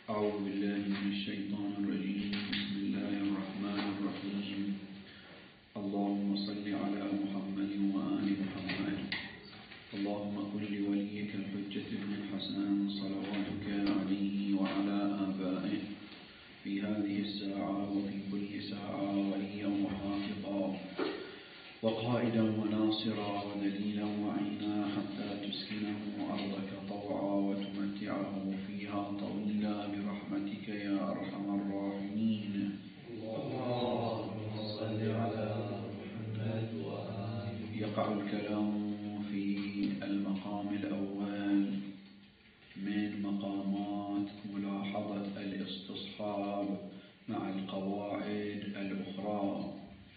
أعوذ بالله من الشيطان الرجيم. بسم الله الرحمن الرحيم. اللهم صل على محمد وآل محمد. اللهم كن لوليك الحجة بن الحسن صلواتك عليه وعلى آبائه في هذه الساعة وفي كل ساعة وليا وحافظا وقائدا وناصرا ودليلا وعينا حتى تسكنه أرضك طوعا وتمتعه فيها طويلا برحمتك يا أرحم الراحمين. اللهم صل على محمد وآله. يقع الكلام في المقام الأول من مقامات ملاحظة الاستصحاب مع القواعد الأخرى.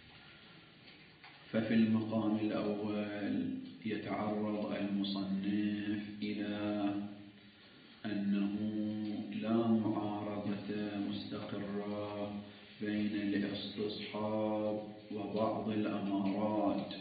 ففي المقام الأول يتعرض المصنف إلى أنه لا معارضة مستقرة بين الاستصحاب وبعض الأمارات،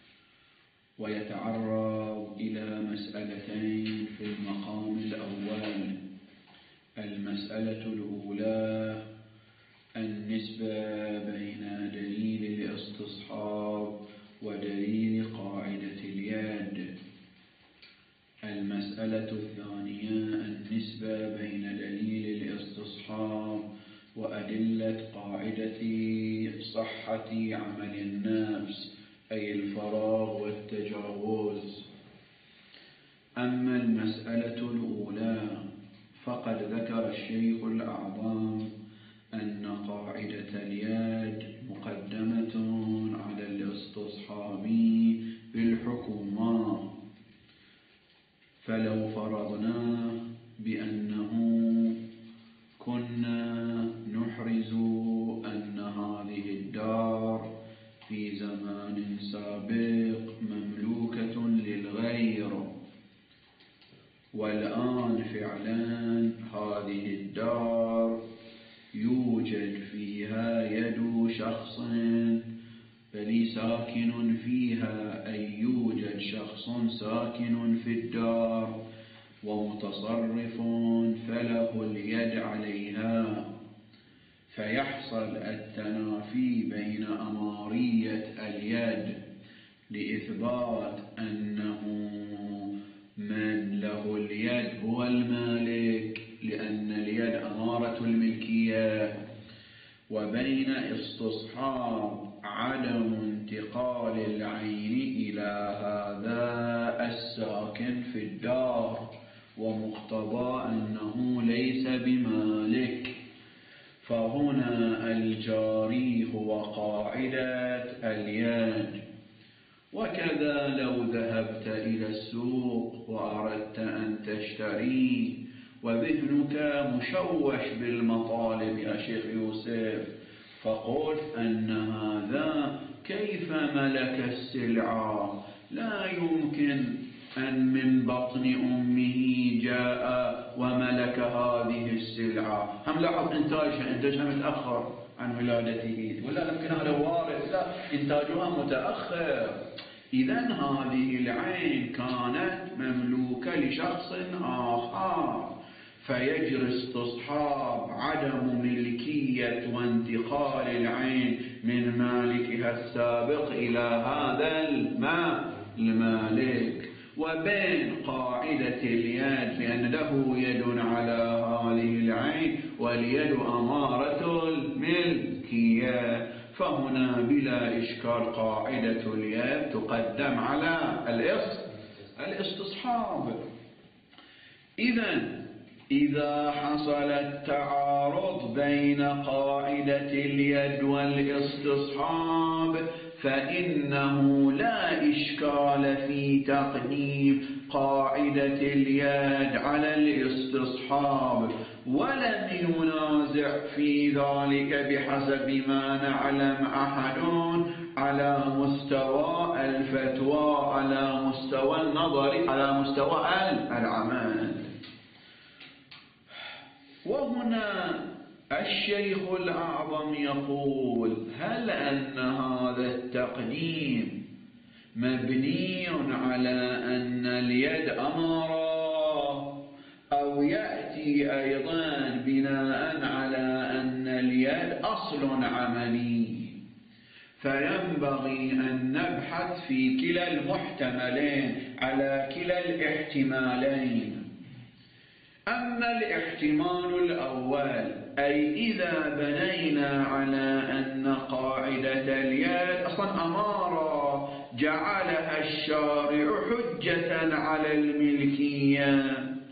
ويتعرض إلى مسألتين في المقام الأول. المسألة الأولى النسبة بين دليل الاستصحاب ودليل قاعدة اليد. المسألة الثانية النسبة بين دليل الاستصحاب وأدلة قاعدة صحة عمل النفس أي الفراغ والتجاوز. أما المسألة الأولى فقد ذكر الشيخ الأعظم أن قاعدة اليد مقدمة على الاستصحاب بالحكومة. فلو فرضنا بأنه كنا نحرز أن هذه الدار في زمان سابق مملوكة للغير، والآن فعلا هذه الدار يوجد فيها يد شخص بل ساكن فيها، أي يوجد شخص ساكن في الدار ومتصرف فله اليد عليها، فيحصل التنافي بين أمارية اليد لإثبات أنه من له اليد هو المالك لأن اليد أمارة الملكية، وبين استصحاب عدم انتقال العين إلى هذا الساكن في الدار ومقتضى أنه ليس بمالك. فهنا الجاري هو قاعدة اليد. وكذا لو ذهبت إلى السوق وأردت أن تشتري وذهنك مشوش بالمطالب يا شيخ يوسف، فقلت أن هذا كيف ملك السلعة؟ لا يمكن أن من بطن أمه جاء وملك هذه السلعة. هم لاحظ إنتاجها متأخر عن ولادته، ولا يمكن هذا وارث، لا إنتاجها متأخر. إذن هذه العين كانت مملوكة لشخص آخر، فيجري استصحاب عدم ملكية وانتقال العين من مالكها السابق إلى هذا المالك. وبين قاعدة اليد بأن له يد على هذه العين واليد أمارة الملكية، فهنا بلا إشكال قاعدة اليد تقدم على الاستصحاب. إذا حصل التعارض بين قاعدة اليد والاستصحاب فإنه لا إشكال في تقديم قاعدة اليد على الاستصحاب، ولم ينازع في ذلك بحسب ما نعلم أحد على مستوى الفتوى، على مستوى النظر، على مستوى العمل. وهنا الشيخ الأعظم يقول: هل أن هذا التقديم مبني على أن اليد أمارة أو يأتي أيضا بناء على أن اليد أصل عملي، فينبغي أن نبحث في كلا المحتملين على كلا الاحتمالين. أما الاحتمال الأول، أي إذا بنينا على أن قاعدة اليد أصلا أمارة جعلها الشارع حجة على الملكية،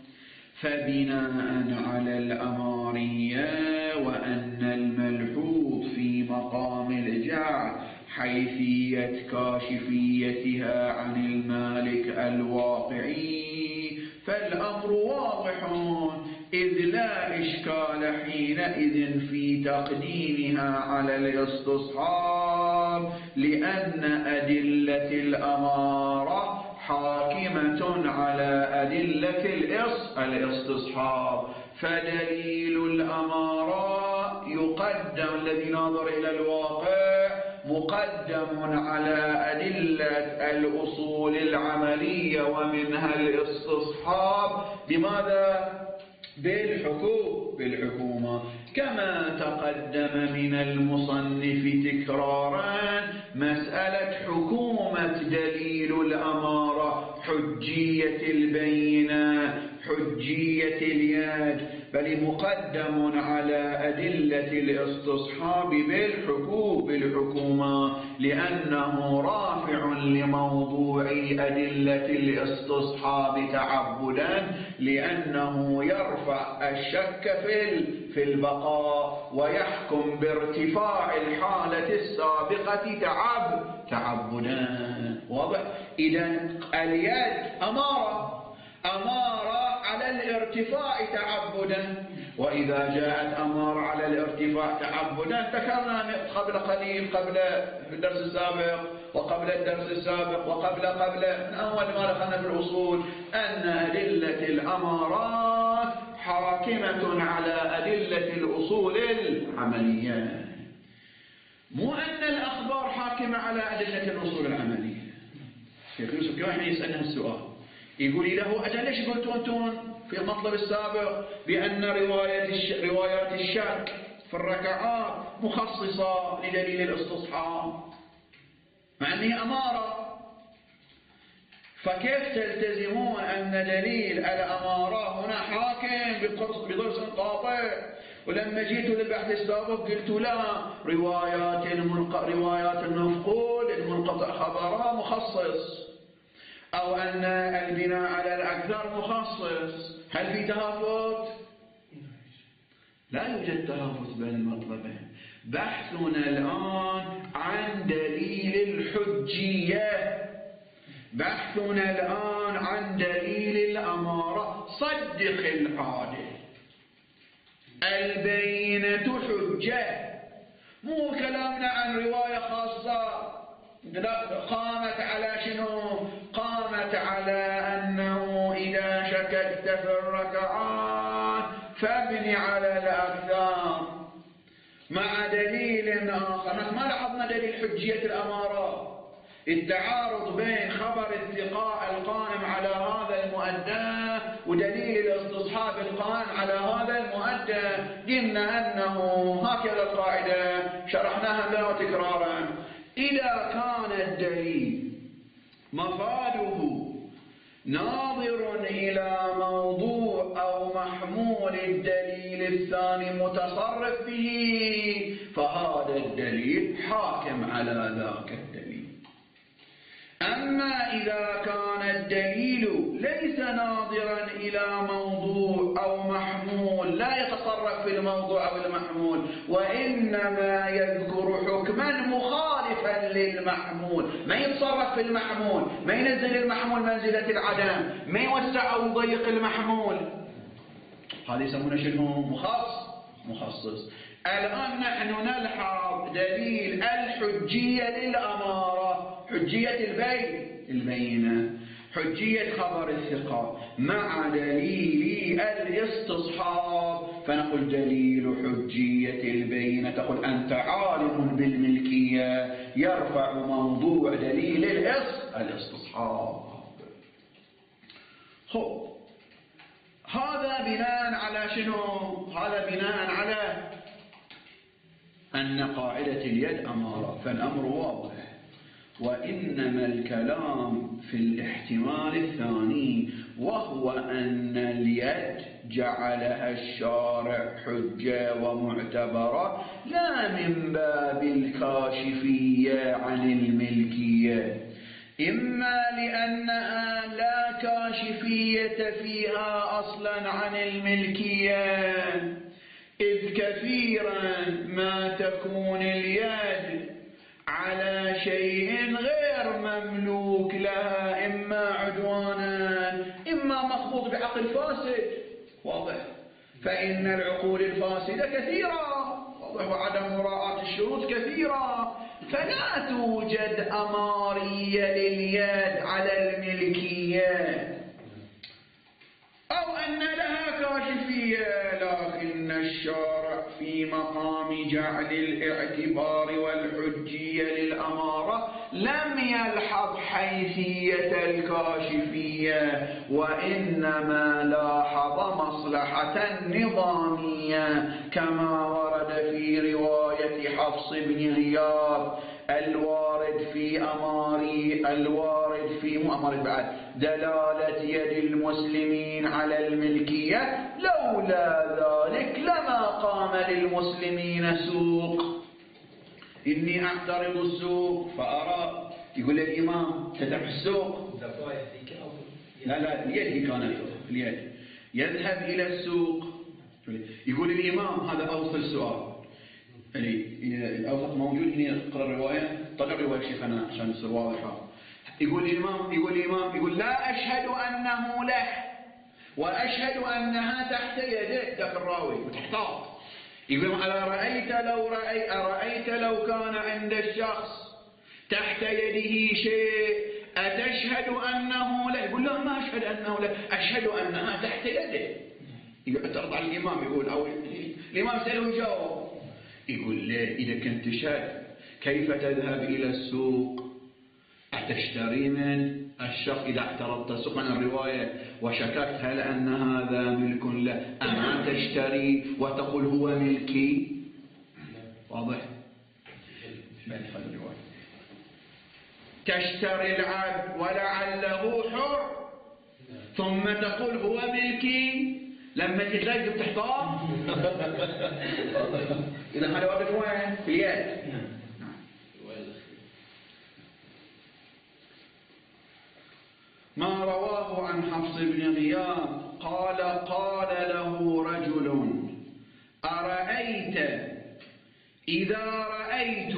فبناء على الأمارية وأن الملحوظ في مقام الجعل حيثية كاشفيتها عن المالك الواقعي، فالأمر واضح، إذ لا إشكال حينئذ في تقديمها على الاستصحاب، لأن أدلة الأمارة حاكمة على أدلة الاستصحاب، فدليل الأمارة يقدم، الذي ناظر إلى الواقع مقدم على أدلة الأصول العملية ومنها الاستصحاب. بماذا؟ بالحكومة، كما تقدم من المصنف تكرارا مسألة حكومة دليل الأمارة، حجية البينة، حجية اليد، بل مقدم على أدلة الاستصحاب بالحكومة، لأنه رافع لموضوع أدلة الاستصحاب تعبدا، لأنه يرفع الشك في البقاء ويحكم بارتفاع الحالة السابقة تعبدا. واضح؟ إذن اليد أمارة على الارتفاع تعبدا، وإذا جاءت أمارة على الارتفاع تعبدا ذكرنا قبل قليل، قبل الدرس السابق وقبل الدرس السابق وقبل من أول ما دخلنا في الأصول أن أدلة الأمارات حاكمة على أدلة الأصول العملية، مو أن الأخبار حاكمة على أدلة الأصول العملية. شيخ يوسف كمان يسألنا السؤال، يقول له أجل ليش قلتوا أنتم في المطلب السابق بأن روايات الشك في الركعات مخصصة لدليل الاستصحاب مع أنها أمارة؟ فكيف تلتزمون أن دليل الأمارة هنا حاكم بضرس قاطع، ولما جيتوا للبحث السابق قلتوا لا، روايات المفقود المنقطع خبرها مخصص، أو أن البناء على الأكثر مخصص. هل في تهافت؟ لا يوجد تهافت بين المطلبين. بحثنا الآن عن دليل الحجية، بحثنا الآن عن دليل الأمارة. صدق العادل، البينة حجة، مو كلامنا عن رواية خاصة قامت على شنو؟ قامت على أنه إذا شككت في الركعات فابني على الأكثر مع دليل آخر. ما لاحظنا دليل حجية الأمارة، التعارض بين خبر الثقاء القائم على هذا المؤدى ودليل الاستصحاب القائم على هذا المؤدى. قلنا أنه هكذا القاعدة شرحناها له تكرارا، إذا كان الدليل مفاده ناظر إلى موضوع أو محمول الدليل الثاني متصرف به، فهذا الدليل حاكم على ذاك الدليل. أما إذا كان الدليل ليس ناظرا إلى موضوع أو محمول، لا يتصرف في الموضوع أو المحمول، وإنما يذكر حكما مخالفا للمحمول، ما يتصرف في المحمول، ما ينزل المحمول منزلة العدم، ما يوسع أو يضيق المحمول، هذا يسمونه شنو؟ مخصص. الآن نحن نلحظ دليل الحجية للأمارة، حجية البينة، حجية خبر الثقة مع دليل الاستصحاب، فنقول دليل حجية البينة، تقول أنت عالم بالملكية، يرفع موضوع دليل الاستصحاب. هذا هذا بناء على شنو؟ هذا بناء على أن قاعدة اليد أمارة، فالأمر واضح. وإنما الكلام في الاحتمال الثاني، وهو أن اليد جعلها الشارع حجة ومعتبرة لا من باب الكاشفية عن الملكية، إما لأنها لا كاشفية فيها أصلا عن الملكية، إذ كثيرا ما تكون اليد على شيء غير مملوك لها، إما عدوانا إما مخبوط بعقل فاسد، واضح. فإن العقول الفاسدة كثيرة، واضح، وعدم مراعاة الشروط كثيرة، فلا توجد أمارية لليد على الملكية، أو أن لها كاشفية، لكن الشارع في مقام جعل الاعتبار والحجية للأمارة لم يلحظ حيثية الكاشفية، وإنما لاحظ مصلحة نظامية، كما ورد في رواية حفص بن غياث الوارد في مؤمر بعد دلالة يد المسلمين على الملكية، لولا ذلك لما قام للمسلمين سوق. إني أعترض السوق فأرى، يقول الإمام تذهب السوق، لا اليد كانت اليد يذهب إلى السوق، يقول الإمام هذا أوصل سؤال الأوسط موجود هنا، اقرأ الرواية، طلع رواية شيخنا عشان يصير واضحة. يقول الإمام يقول لا أشهد أنه له، وأشهد أنها تحت يده، ذاك الراوي وتحتاط. يقول أرأيت لو كان عند الشخص تحت يده شيء أتشهد أنه له؟ يقول لا ما أشهد أنه له، أشهد أنها تحت يده. يعترض على الإمام، يقول أو الإمام سأله وجاوب، يقول له إذا كنت تشهد كيف تذهب إلى السوق؟ أتشتري من الشخص؟ إذا اعترضت السوق عن الرواية وشككت هل أن هذا ملك له، أما تشتري وتقول هو ملكي؟ واضح؟ تشتري العبد ولعله حر ثم تقول هو ملكي، لما تتلاقي بتحتار. إذا هذا واضح وين؟ في اليد. ما رواه عن حفص بن غياث قال له رجل أرأيت إذا رأيت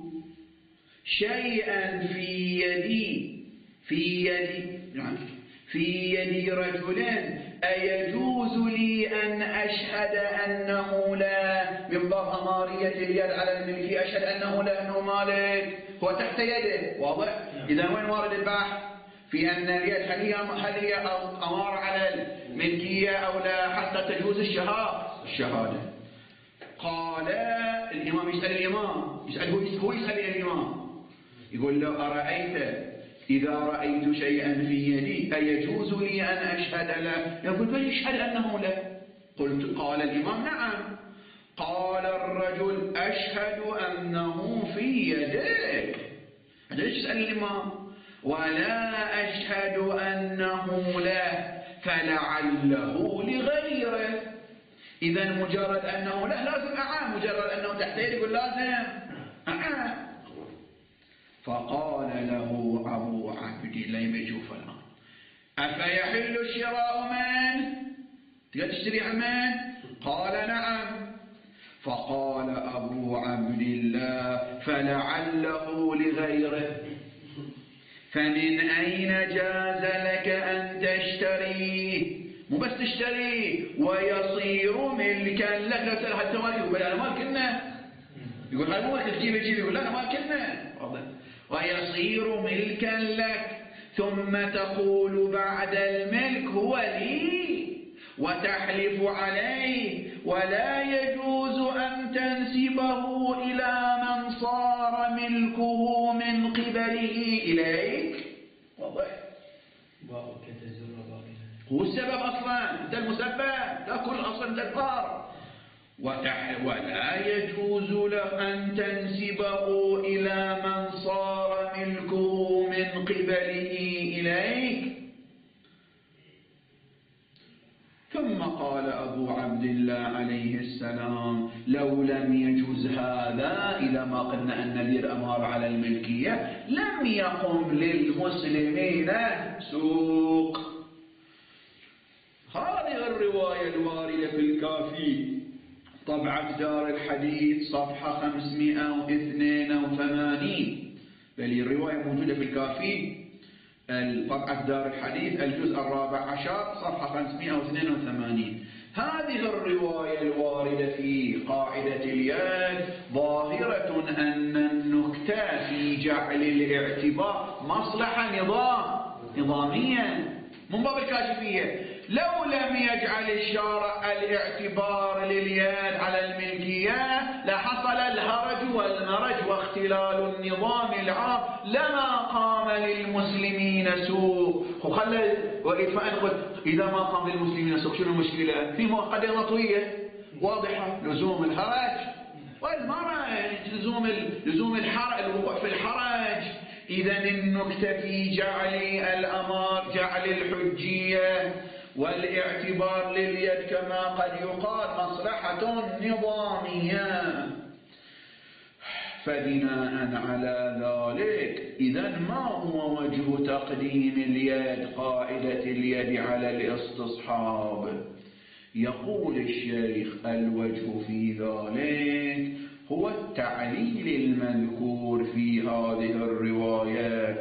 شيئا في يد رجل أيجوز لي أن أشهد أنه لا، من باب أمارية اليد على الملكية، أشهد أنه لا، أنه مالك، هو تحت يده، واضح؟ إذا وين وارد البحث في أن اليد هل هي أمارة على الملكية أو لا، حتى تجوز الشهادة. قال الإمام يسأل هو يسأل الإمام، يقول له أرأيت إذا رأيت شيئا في يدي أيجوز لي أن أشهد له؟ يقول بل يشهد أنه لا. قال الإمام نعم. قال الرجل أشهد أنه في يدك. هذا ليش يسأل الإمام؟ ولا أشهد أنه لا فلعله لغيره. إذا مجرد أنه لا لازم أعام، مجرد أنه تحت يدي يقول لازم أعام. فقال له أبو عبد الله يشوف الآن أفيحل الشراء من؟ تقدر تشتري من؟ قال نعم. فقال أبو عبد الله فلعله لغيره. فمن أين جاز لك أن تشتريه؟ مو بس تشتريه ويصير ملكا لك. لا تسأل حتى مالك، يقول أنا مالكنا، يقول هذا مو تجيب يقول لا أنا مالكنا، ويصير ملكا لك، ثم تقول بعد الملك هو لي وتحلف عليه، ولا يجوز أن تنسبه إلى من صار ملكه من قبله إليك. واضح؟ هو السبب أصلا، أنت المسبب، لا كل أصلا أنت الفار. ولا يجوز له أن تنسبه إلى من صار ملكه من قبله إليك. ثم قال أبو عبد الله عليه السلام: لو لم يجوز هذا، إذا ما قلنا أن اليد أمارة على الملكية، لم يقم للمسلمين سوق. هذه الرواية الواردة في الكافي طبعة دار الحديث صفحة 582، بل الرواية موجودة في الكافي طبعة دار الحديث الجزء 14 صفحة 582. هذه الرواية الواردة في قاعدة اليد ظاهرة أن النكتة في جعل الاعتبار مصلحة نظامية من باب الكاشفية. لو لم يجعل الشارع الاعتبار لليد على الملكية لحصل الهرج والمرج واختلال النظام العام، لما قام للمسلمين سوق. إذا ما قام للمسلمين سوق شنو المشكلة؟ في قضية مطوية واضحة، لزوم الهرج والمرج، لزوم الوقوع في الحرج. إذا النكتة في جعل الأمر، جعل الحجية والاعتبار لليد كما قد يقال مصلحة نظامية. فبناء على ذلك إذا ما هو وجه تقديم اليد، قاعدة اليد على الاستصحاب؟ يقول الشيخ: الوجه في ذلك هو التعليل المذكور في هذه الروايات،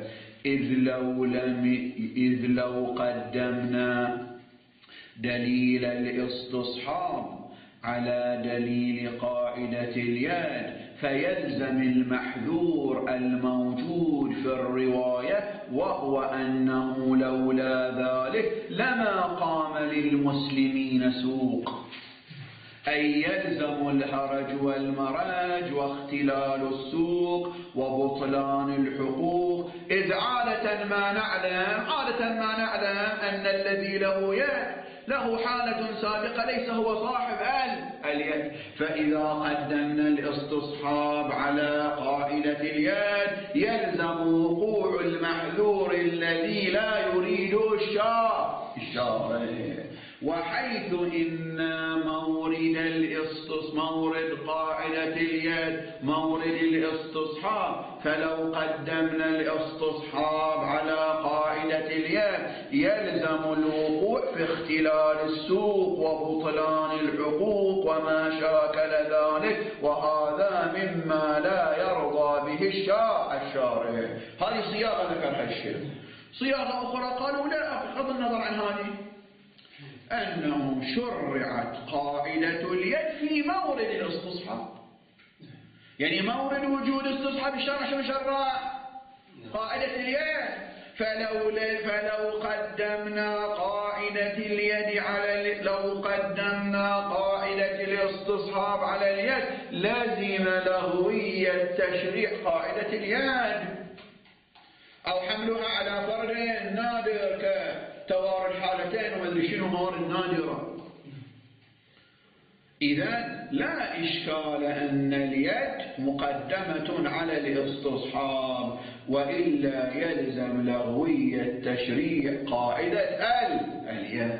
إذ لو قدمنا دليل الاستصحاب على دليل قاعدة اليد فيلزم المحذور الموجود في الرواية، وهو أنه لولا ذلك لما قام للمسلمين سوق، أي يلزم الهرج والمرج واختلال السوق وبطلان الحقوق. إذ عادة ما نعلم أن الذي له يد له حالة سابقة ليس هو صاحب اليد، فإذا قدمنا الاستصحاب على قاعدة اليد يلزم وقوع المحذور الذي لا يريده الشارع. وحيث إن مورد قاعدة اليد مورد الاستصحاب، فلو قدمنا الاستصحاب على قاعدة اليد يلزم الوقوع في اختلال السوق وبطلان الحقوق وما شاكل ذلك، وهذا مما لا يرضى به الشارع. هذه صياغة ذكرها الشيخ. صياغة أخرى قالوا لا، بغض النظر عن هذه، أنه شرعت قاعدة اليد في مورد الاستصحاب. يعني مورد وجود استصحاب الشرع شو شرع؟ قاعدة اليد. فلو قدمنا قاعدة اليد لو قدمنا قاعدة الاستصحاب على اليد لازم لغوية تشريع قاعدة اليد، أو حملها على فرد نادر كتوارد الحالتين ومدري شنو موارد نادرة. إذن لا إشكال أن اليد مقدمة على الاستصحاب، وإلا يلزم لغوية تشريع قاعدة اليد.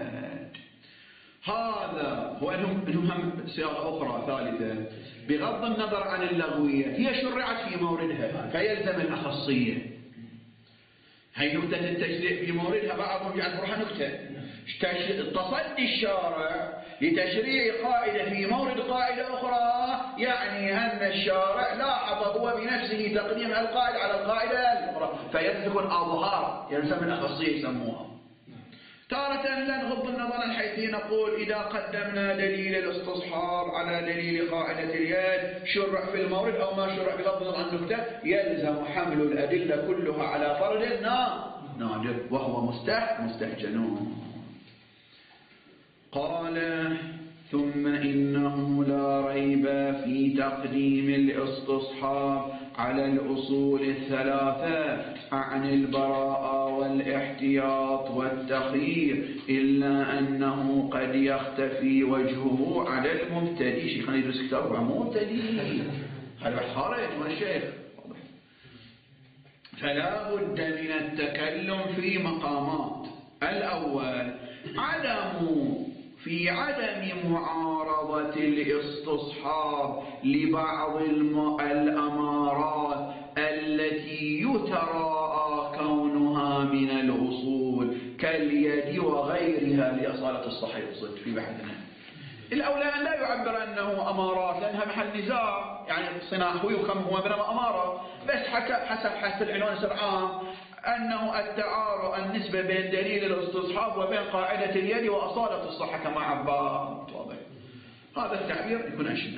هذا هو أنهم صياغة أخرى ثالثة بغض النظر عن اللغوية، هي شرعت في موردها فيلزم الأخصية. هي نكتة التشريع في موردها بعضهم يعتبرها نكتة. تصدي الشارع لتشريع قاعدة في مورد قاعدة أخرى يعني أن الشارع لاحظ هو بنفسه تقديم القاعدة على القاعدة الأخرى، فيكون أظهار يلزم الأخصية يسموها. تارة لا نغض النظر عن حيث نقول إذا قدمنا دليل الاستصحاب على دليل قاعدة اليد شرع في المورد أو ما شرع بغض النظر عن نكتة، يلزم حمل الأدلة كلها على فرد نادر وهو مستحجن. قال: ثم إنه لا ريب في تقديم الاستصحاب على الأصول الثلاثة عن البراءة والاحتياط والتخيير إلا أنه قد يختفي وجهه على المبتدئ. شيخنا يدرس كتاب مو مبتدئ، هذا خارج من الشيخ. فلا بد من التكلم في مقامات. الأول في عدم معارضة الاستصحاب لبعض الأمارات التي يتراءى كونها من الأصول كاليد وغيرها لأصالة الصحيح صدق في بحثنا. الأولى أن لا يعبر أنه أمارات لأنها محل نزاع، يعني صناعه وكم هو بينما أمارة، بس حسب العنوان سرعان أنه التعارض النسبة بين دليل الاستصحاب وبين قاعدة اليد وأصالة الصحة كما عبر واضح. هذا التعبير يكون أشمل.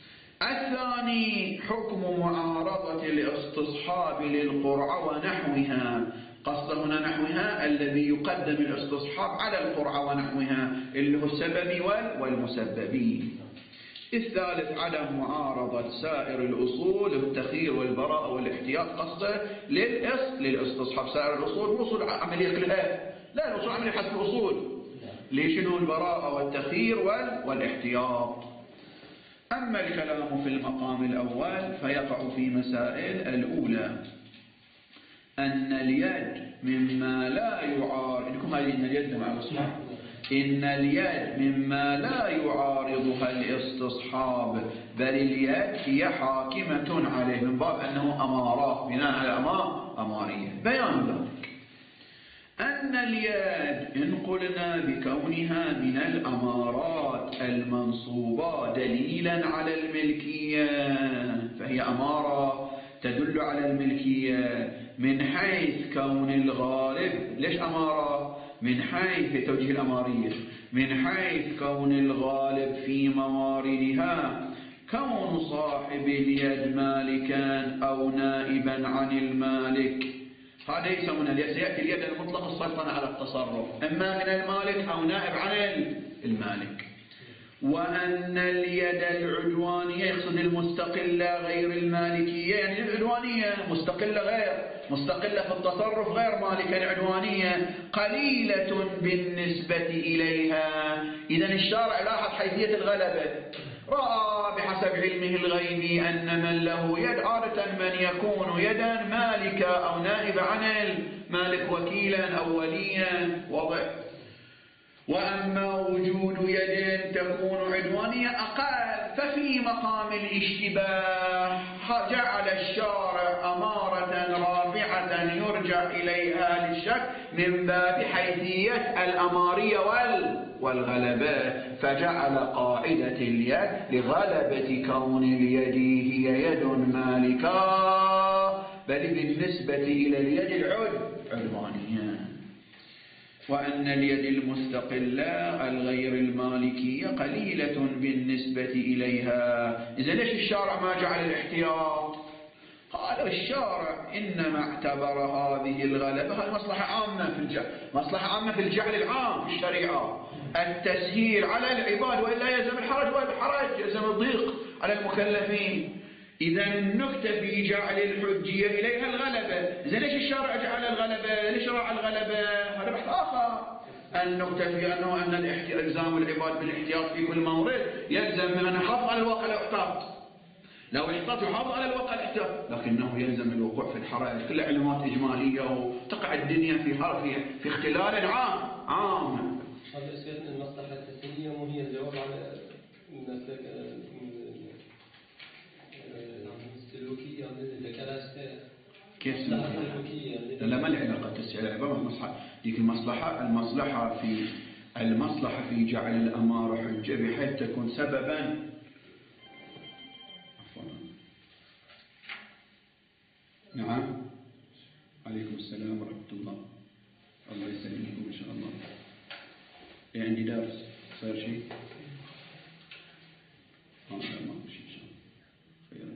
الثاني حكم معارضة الاستصحاب للقرعة ونحوها. قصد هنا نحوها الذي يقدم الاستصحاب على القرعة ونحوها اللي هو السبب والمسببين. الثالث عدم معارضة سائر الأصول التخيير والبراءة والاحتياط. قصده للاستصحاب سائر الأصول الأصول عملية كلها، لا الأصول عملية حسب الأصول لشنو البراءة والتخيير والاحتياط. أما الكلام في المقام الأول فيقع في مسائل. الأولى أن اليد مما لا يعارض، إنكم هذه إن اليد مع الاستصحاب، إن اليد مما لا يعارضها الاستصحاب بل اليد هي حاكمة عليه من باب أنه أمارات بناء على أمارية. بيان ذلك أن اليد إن قلنا بكونها من الأمارات المنصوبة دليلا على الملكية فهي أمارة تدل على الملكية من حيث كون الغالب. ليش أمارة؟ من حيث توجيه الأمارية، من حيث كون الغالب في مواردها كون صاحب اليد مالكا أو نائبا عن المالك. هذا يسمونه سيأتي اليد المطلق السلطنة على التصرف إما من المالك أو نائب عن المالك. وأن اليد العدوانية يقصد المستقلة غير المالكية، يعني العدوانية مستقلة في التصرف غير مالكة. العدوانية قليلة بالنسبة إليها. إذن الشارع لاحظ حيثية الغلبة، رأى بحسب علمه الغيبي أن من له يد عادة من يكون يدا مالكة أو نائبة عن المالك وكيلا أو وليا وضع. وأما وجود يد تكون عدوانية أقل ففي مقام الاشتباه جعل الشارع أمارة رافعة يرجع إليها للشك من باب حيثية الأمارية والغلبة، فجعل قاعدة اليد لغلبة كون اليد هي يد مالكة بل بالنسبة إلى اليد العدوانية. وأن اليد المستقلة الغير المالكية قليلة بالنسبة إليها. إذا ليش الشارع ما جعل الاحتياط؟ قال الشارع إنما اعتبر هذه الغلبة هذه مصلحة عامة في الجعل العام في الشريعة، التسهيل على العباد وإلا يلزم الحرج يلزم الضيق على المكلفين. إذا النكتة في جعل الحجية إليها الغلبة. إذا ليش الشارع جعل الغلبة؟ ليش راعى الغلبة؟ هذا بحث آخر. النكتة في أنه أن إلزام العباد بالاحتياط في كل مورد يلزم من أن يحافظ على الواقع لو احتاط يحافظ على الواقع الاحتياط، لكنه يلزم الوقوع في الحرائق. كل علامات إجمالية وتقع الدنيا في اختلال عام. هذا سيادة المصلحة التسليمية وهي الجواب على السلوكية كيف سلوكية؟ لا ما له علاقة تسعير العبارة المصلحة. ديك المصلحة في جعل الأمارة حجة بحيث تكون سببا. نعم عليكم السلام ورحمة الله. الله يسلمكم إن شاء الله. عندي درس صار شيء ما شيء إن شاء الله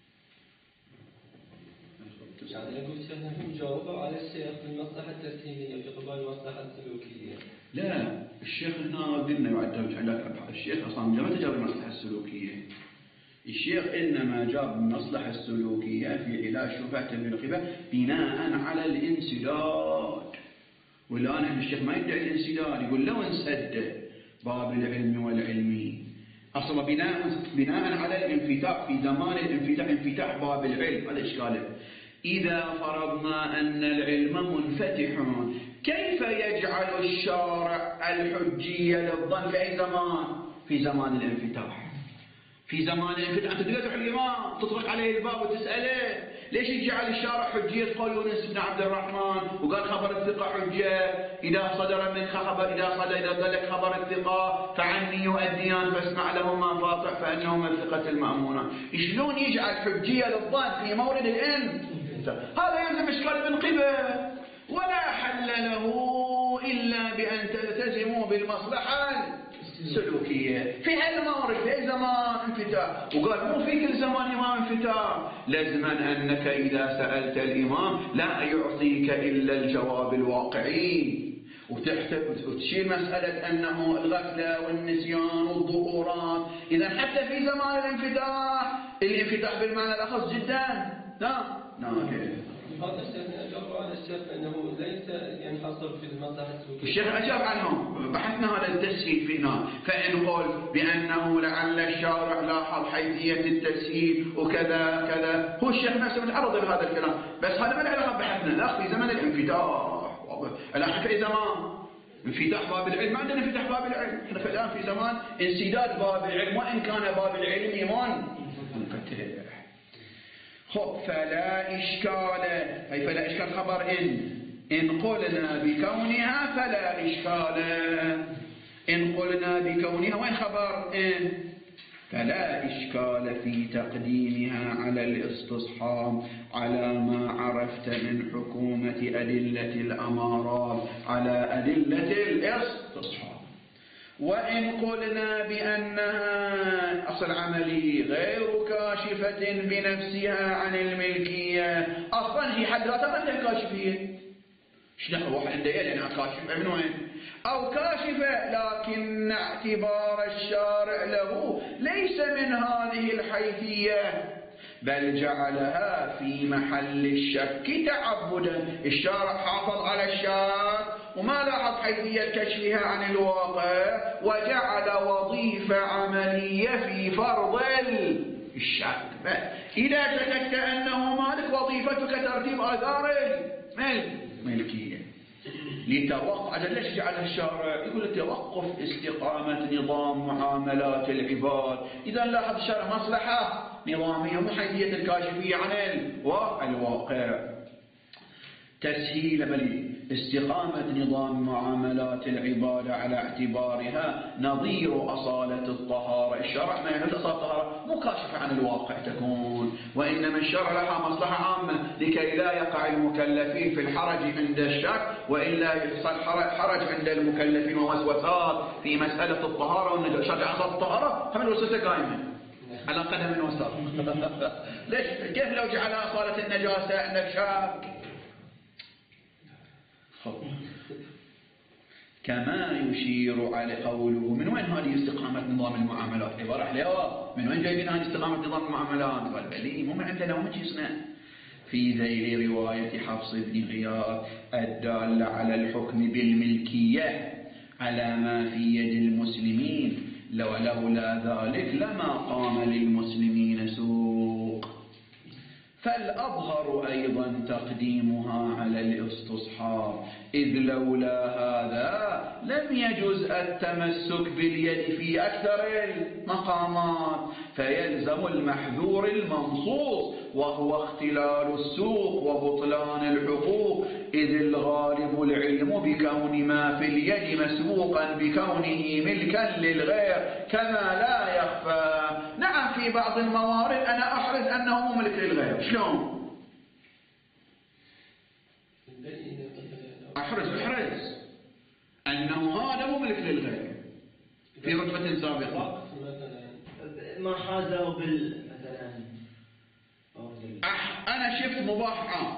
خير. يعني يقول سهلهم جاوبوا على الشيخ المصلحة التسليمية في قضايا المصلحة السلوكية. لا الشيخ هنا قلنا يعد الشيخ أصلا ما تجاوب المصلحة السلوكية. الشيخ إنما جاب المصلحة السلوكية في علاج شبهة بالغيبة بناء على الانسداد والآن الشيخ ما يدعي الانسداد، يقول لو انسد باب العلم والعلمي، أصلا بناء على الانفتاح في زمان انفتاح باب العلم، هذا إشكاله. إذا فرضنا أن العلم منفتح، كيف يجعل الشارع الحجية للظن في أي زمان؟ في زمان الانفتاح. في زمان الانفتاح أنت تقدر تروح الإمام تطرق عليه الباب وتسأله ليش يجعل الشارع حجية قول يونس بن عبد الرحمن وقال خبر الثقة حجة، إذا صدر منك خبر إذا ظلك خبر الثقة فعني يؤديان فاسمع لهما فاطع فإنهما الثقة المأمونة. شلون يجعل حجية للظن في مورد العلم؟ هذا يلزم إشكال من قبل، ولا حل له إلا بأن تلتزموا بالمصلحة السلوكية في هالمورد في أي زمان انفتاح. وقال مو في كل زمان إمام انفتاح، لازما أنك إذا سألت الإمام لا يعطيك إلا الجواب الواقعي، وتشيل مسألة أنه الغفلة والنسيان والظهورات. إذا حتى في زمان الانفتاح بالمعنى الأخص جدا. نعم كيف هذا الشيخ أجاب على الشيخ أنه ليس ينحصر في المصلحة السلوكية. الشيخ أجاب عنهم، بحثنا هذا التسهيل فينا، فإن قل بأنه لعل الشارع لاحظ حيثية التسهيل وكذا كذا، هو الشيخ نفسه متعرض لهذا الكلام، بس هذا ما له علاقة بحثنا، لا في زمن الانفتاح. الآن في زمان انفتاح باب العلم، ما عندنا انفتاح باب العلم، احنا الآن في زمان انسداد باب العلم، وإن كان باب العلم منفتح. خب فلا إشكال، أي فلا إشكال خبر إن قلنا بكونها فلا إشكال، إن قلنا بكونها وين خبر إن فلا إشكال في تقديمها على الاستصحاب على ما عرفت من حكومة أدلة الأمارات على أدلة الاستصحاب. وإن قلنا بأنها أصل عملي غير كاشفة بنفسها عن الملكية، أصلا هي حد ذاتها ما هي كاشفية، شنو واحد عنده يعني كاشفة من وين؟ أو كاشفة لكن اعتبار الشارع له ليس من هذه الحيثية، بل جعلها في محل الشك تعبدا. الشارع حافظ على الشك وما لاحظ حيثية كشفها عن الواقع، وجعل وظيفة عملية في فرض الشك. إذا شككت أنه مالك وظيفتك ترتيب آثار الملكية لتوقع. ليش جعل الشارع؟ يقول توقف استقامة نظام معاملات العباد. إذا لاحظ الشارع مصلحة نظامية مو حيثية الكاشفية عن الواقع. تسهيل بل استقامة نظام معاملات العبادة على اعتبارها نظير أصالة الطهارة. الشرع ما ينفذ أصالة الطهارة مو كاشفة عن الواقع تكون، وإنما الشرع لها مصلحة عامة لكي لا يقع المكلفين في الحرج عند الشك، وإلا يحصل حرج عند المكلفين ووسوسات في مسألة الطهارة والنجاسة. شرع أصالة الطهارة هم الوسوسة قائمة على قدم وساق. ليش؟ كيف لو جعل أصالة النجاسة عندك شك؟ كما يشير على قوله. من وين هذه استقامة نظام المعاملات؟ عبارة عليها من وين جايبين هذه استقامة نظام المعاملات؟ قال بلي مو من عندنا ومجلسنا. في ذيل رواية حفص بن غياث الدالة على الحكم بالملكية على ما في يد المسلمين، ولولا ذلك لما قام للمسلمين سوق. فالأظهر أيضا تقديمها على الاستصحاب، إذ لولا هذا لم يجوز التمسك باليد في أكثر المقامات، فيلزم المحذور المنصوص وهو اختلال السوق وبطلان الحقوق، إذ الغالب العلم بكون ما في اليد مسبوقا بكونه ملكا للغير كما لا يخفى. نعم في بعض الموارد أنا أحرز أنه ملك للغير. شلون؟ أحرز أنه هذا مو ملك للغير في رتبة سابقة. ما حازه مثلا أنا شفت مباح عام،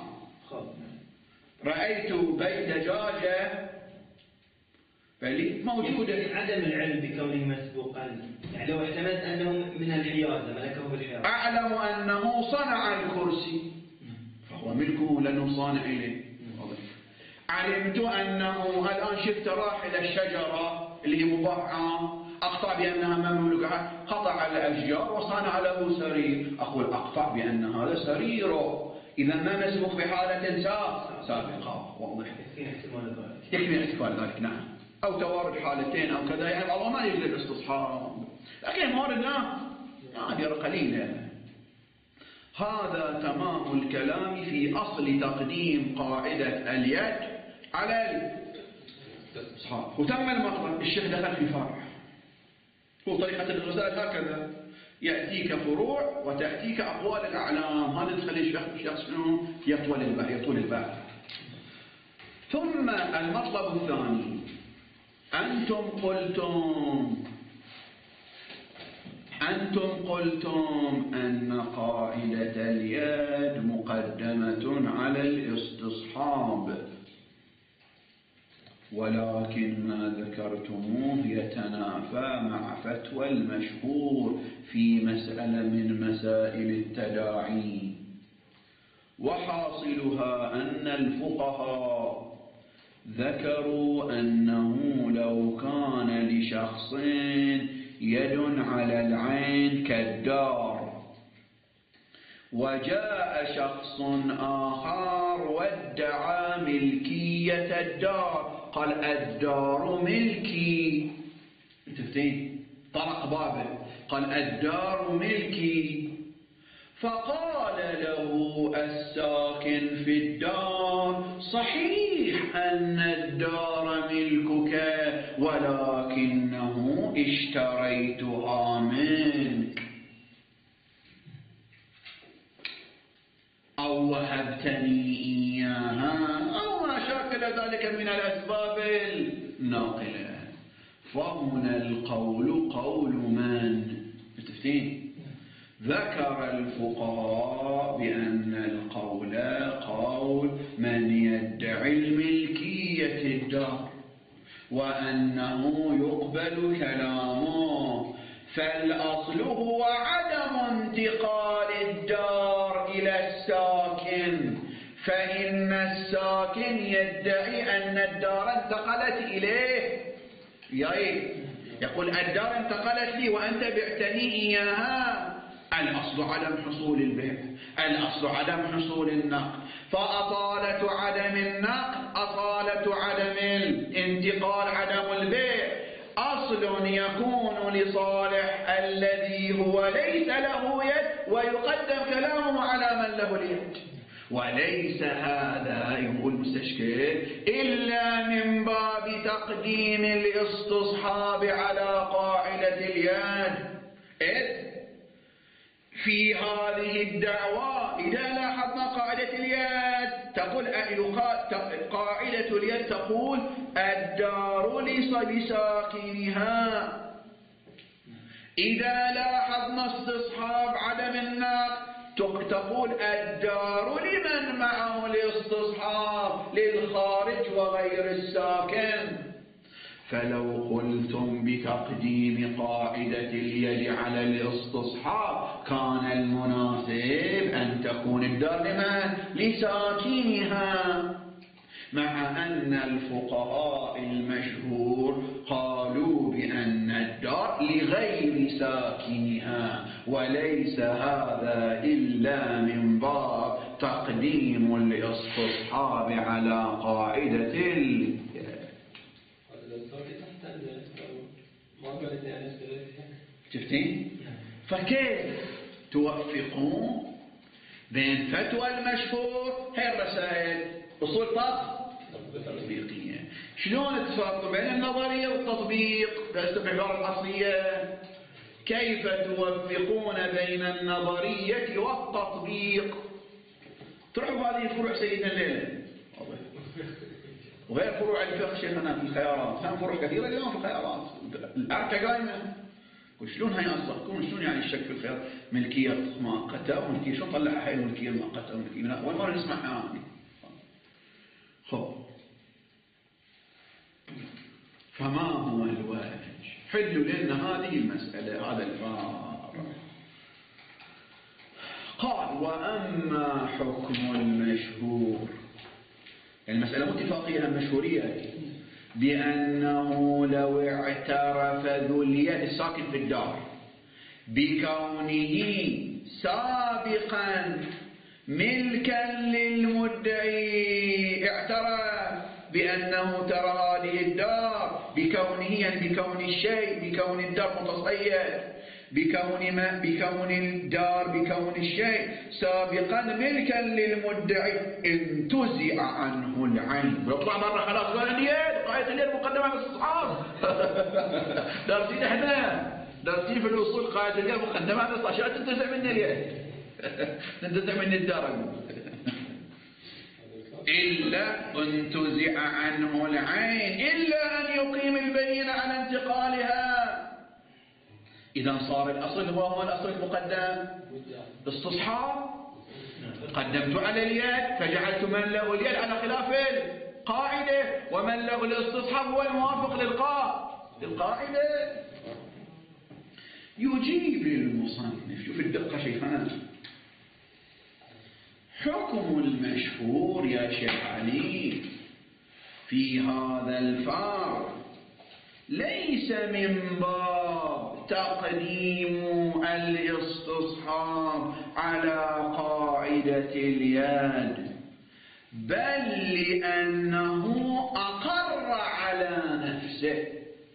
رأيت بيت دجاجة فلي موجودة. عدم العلم بكونه مسبوقا، يعني لو احتملت أنه من الحيازة ملكه بالحيازة. أعلم أنه صنع الكرسي فهو ملكه لأنه صانع إليه. علمت أنه الآن شفت راحل الشجرة اللي هي مباحة، أقطع بأنها مملوكة، قطع الأشجار وصنع له سرير، أقول أقطع بأن هذا سريره، إذا ما نسبق بحالة سابقة. واضح؟ يكفي احتمال ذلك. نعم. أو توارد حالتين أو كذا، يعني الله ما يجلب استصحاب، لكن الموارد لا نادرة قليلة. هذا تمام الكلام في أصل تقديم قاعدة اليد على الاستصحاب. وتم المطلب. الشيخ دخل في فرع. هو طريقة الرسائل هكذا، يأتيك فروع وتأتيك أقوال الأعلام، هذا تخلي الشخص شنو يطول البحث. ثم المطلب الثاني، أنتم قلتم أن قاعدة اليد مقدمة على الاستصحاب، ولكن ما ذكرتموه يتنافى مع فتوى المشهور في مسألة من مسائل التداعي، وحاصلها أن الفقهاء ذكروا أنه لو كان لشخص يد على العين كالدار، وجاء شخص آخر وادعى ملكية الدار، قال الدار ملكي، تفتين طرق بابه، قال الدار ملكي، فقال له الساكن في الدار صحيح أن الدار ملكك، ولكنه اشتريتها منك أو وهبتني إياها أو ما شاكل ذلك من الأسباب الناقلة. فهنا القول قول من؟ متفقين؟ ذكر الفقهاء بأن القول قول من يدعي الملكية الدار، وأنه يقبل كلامه، فالأصل هو عدم انتقال الدار إلى الساكن، فإن الساكن يدعي أن الدار انتقلت إليه، يقول الدار انتقلت لي وأنت بعتني إياها. الأصل عدم حصول البيع، الأصل عدم حصول النقل، فأصالة عدم النقل أصالة عدم الانتقال عدم البيع، أصل يكون لصالح الذي هو ليس له يد ويقدم كلامه على من له اليد، وليس هذا يقول مستشكل إلا من باب تقديم الاستصحاب على قاعدة اليد. إذ في هذه الدعوة إذا لاحظنا قاعدة اليد تقول قاعدة اليد تقول الدار لساكنها، إذا لاحظنا استصحاب عدم النقل تقول الدار لمن معه الاستصحاب، للخارج وغير الساكن. فلو قلتم بتقديم قاعدة اليد على الاستصحاب كان المناسب أن تكون الدار لمن؟ لساكنها، مع أن الفقهاء المشهور قالوا بأن الدار لغير ساكنها، وليس هذا إلا من باب تقديم الاستصحاب على قاعدة اليد. شفتين؟ فكيف توفقون بين فتوى المشهور، هي الرسائل أصول تطبيقية، شلون تفرقوا بين النظرية والتطبيق باستقرار الأصلية؟ كيف توفقون بين النظرية والتطبيق؟ تروحوا بهذه الفروع سيدنا الليلة، وغير فروع الفقه شيخنا في الخيارات، هم فروع كثيرة اليوم في الخيارات، الأركة قائمة. وشلون هاي أصدقون؟ شلون يعني الشك في الخيار؟ ملكية مؤقتة وملكية، شلون طلع حين ملكية مؤقتة وملكية؟ وين ما نسمع يعني. خب، فما هو الواجب؟ حلوا لنا هذه المسألة، هذا الفارق. قال وأما حكم المشهور، المسألة اتفاقية مشهورية بأنه لو اعترف ذو اليد الساكن في الدار بكونه سابقا ملكا للمدعي، اعترف بأنه ترى هذه الدار بكونه، يعني بكون الشيء، بكون الدار متصيد، بكون الدار، بكون الشيء سابقا ملكا للمدعي، انتزع عنه العين. بيطلع مرة خلاص قال اليد، قاعدة اليد مقدمة على الاستصحاب. دارسين احنا، دارسين في الأصول قاعدة اليد مقدمة على الاستصحاب، عشان تنتزع من اليد، تنتزع من الدار. إلا انتزع عنه العين إلا أن يقيم البينة على انتقالها. إذا صار الأصل هو الأصل المقدم استصحاب، قدمت على اليد فجعلت من له اليد على خلاف القاعدة، ومن له الاستصحاب هو الموافق للقاعدة. يجيب المصنف، شوف الدقة شيخان، حكم المشهور يا شيخ علي في هذا الفرع ليس من باب تقديم الاستصحاب على قاعدة اليد، بل لأنه أقر على نفسه،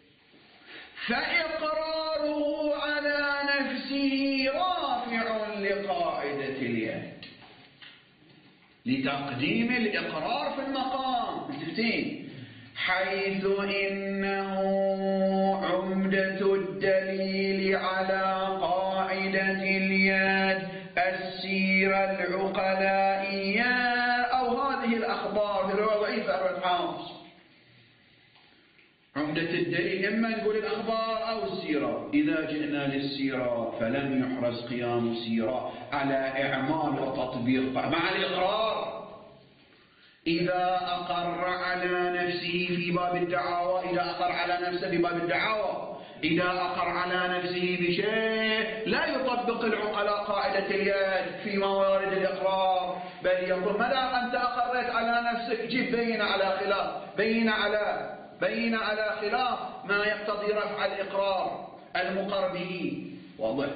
فإقراره على نفسه رافع لقاعدة اليد، لتقديم الإقرار في المقام. حيث إنه عمدة الدليل على قاعدة اليد السيرة العقلائية أو هذه الأخبار في رواية ضعيفة أبو حافظ. عمدة الدليل إما نقول الأخبار أو السيرة. إذا جئنا للسيرة فلم يحرز قيام السيرة على إعمال وتطبيق مع الإقرار. إذا أقر على نفسه في باب الدعاوى، إذا أقر على نفسه في باب الدعاوى، إذا أقر على نفسه بشيء لا يطبق العقلاء قاعدة اليد في موارد الإقرار، بل يقول ما دام أنت أقرت على نفسك جيب بين على خلاف، بين على خلاف ما يقتضي رفع الإقرار المقر به. واضح؟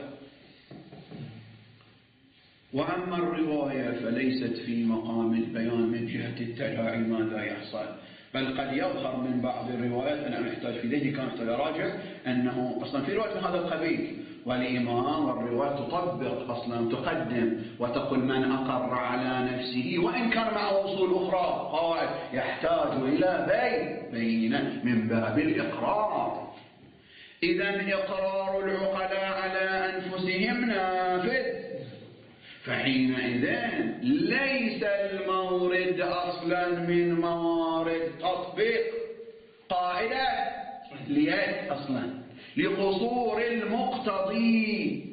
وأما الرواية فليست في مقام البيان من جهة التداعي ماذا يحصل، بل قد يظهر من بعض الروايات، أنا محتاج في ذهني كان محتاج أراجع أنه أصلا في رواية من هذا القبيل، والإمام والرواية تطبق أصلا، تقدم وتقول من أقر على نفسه وإن كان مع وصول أخرى قواعد يحتاج إلى بينة من باب الإقرار. إذن إقرار العقلاء على أنفسهم نافذ، فحينئذ ليس المورد أصلا من موارد تطبيق قاعدة اليد أصلا لقصور المقتضي.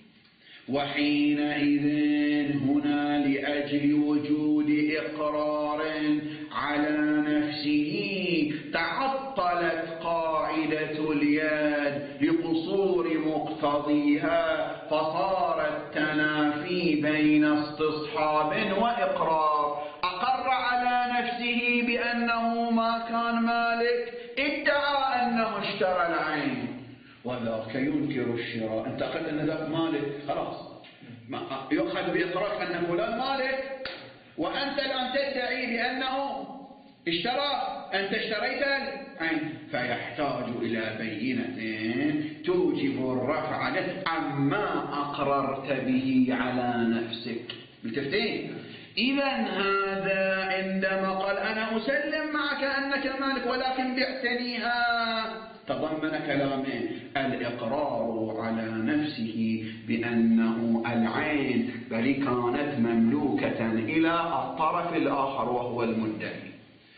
وحينئذ هنا لأجل وجود إقرار على نفسه تعطلت قاعدة اليد لقصور مقتضيها، فصار التنافي بين استصحاب وإقرار. أقر على نفسه بأنه ما كان مالك، ادعى أنه اشترى العين، وذاك ينكر الشراء. انت قلت أن ذاك مالك، خلاص يؤخذ بإقرارك أن فلان مالك، وأنت الآن تدعي بأنه اشترى، أنت اشتريت العين، فيحتاج إلى بينة توجب الرفع عما أقررت به على نفسك. متفتين؟ إذا هذا عندما قال أنا أسلم معك أنك مالك ولكن بعتنيها، تضمن كلامه الإقرار على نفسه بأنه العين بل كانت مملوكة إلى الطرف الآخر وهو المدعي،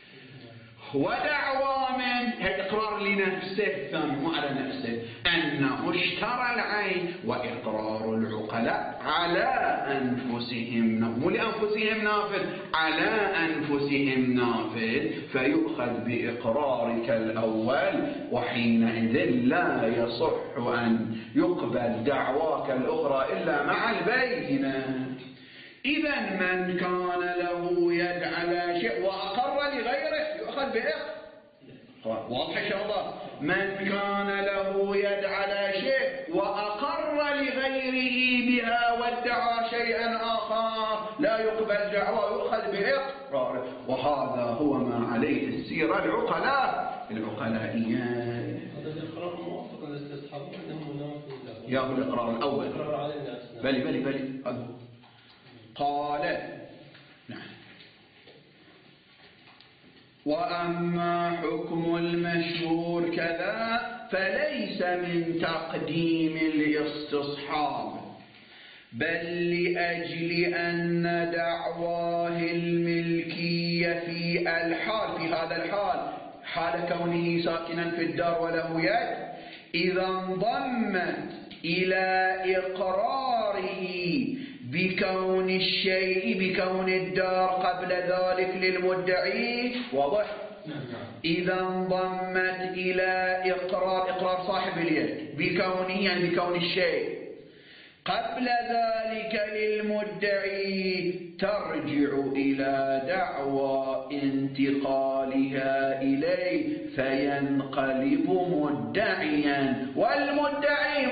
ودعوى من إقرار لنفسه ثم على نفسه أنه اشترى العين، وإقرار العقلاء على أنفسهم مو لأنفسهم نافذ، على أنفسهم نافذ، فيؤخذ بإقرارك الأول، وحينئذ لا يصح أن يقبل دعواك الأخرى إلا مع البينة. إذا من كان له يد على شيء وأقر لغيره يؤخذ بإقرار. واضح إن شاء الله؟ من كان له يد على شيء وأقر لغيره بها وادعى شيئا آخر لا يقبل دعوى يؤخذ بإقراره. وهذا هو ما عليه السيرة العقلائية. هذا الإقرار موافق للاستصحاب أنه منافي يا الإقرار الأول. إقرار على الناس. بلي قال نعم. وأما حكم المشهور كذا فليس من تقديم الاستصحاب بل لأجل أن دعواه الملكية في هذا الحال حال كونه ساكنا في الدار وله يد إذا انضمت إلى إقراره بكون الدار قبل ذلك للمدعي. واضح؟ إذا انضمت إلى إقرار صاحب اليد بكونه يعني بكون الشيء قبل ذلك للمدعي ترجع إلى دعوى انتقالها إليه فينقلب مدعيا والمدعي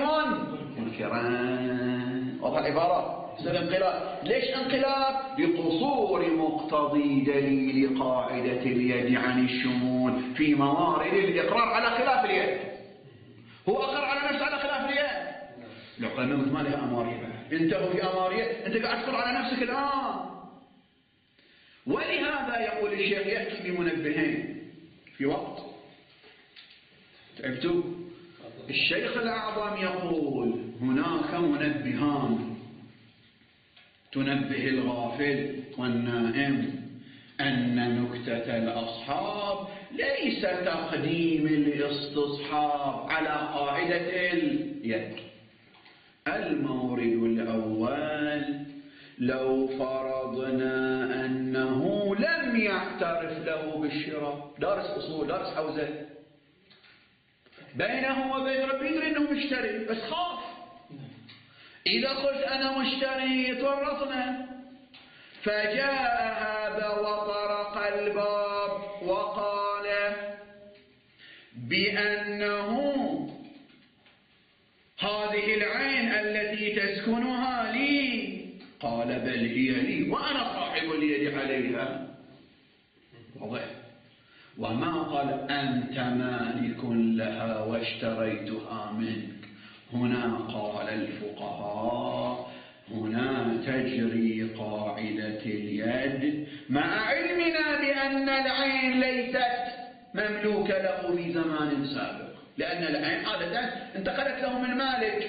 منكرا. واضح العبارة؟ الانقلاب. ليش انقلاب؟ لقصور مقتضي دليل قاعدة اليد عن الشمول في موارد الإقرار على خلاف اليد. هو أقر على نفسه على خلاف اليد. لو قلنا ما لها أمارية انت في أمارية انت قاعد تقر على نفسك الآن. ولهذا يقول الشيخ يحكي بمنبهين في وقت تعبتوا. الشيخ الأعظم يقول هناك منبهان تنبه الغافل والنائم أن نكتة الأصحاب ليس تقديم الاستصحاب على قاعدة اليد. المورد الأول لو فرضنا أنه لم يعترف له بالشراء، دارس أصول دارس حوزة بينه وبين ربي يدري أنه مشتري بس خاف. إذا قلت أنا مشتري تورطنا فجاء هذا وطرق الباب وقال بأنه هذه العين التي تسكنها لي قال بل هي لي وأنا صاحب اليد عليها. واضح؟ وما قال أنت مالك لها واشتريتها منك. هنا قال الفقهاء هنا تجري قاعدة اليد مع علمنا بأن العين ليست مملوكة له في زمان سابق لأن العين عادة انتقلت له من مالك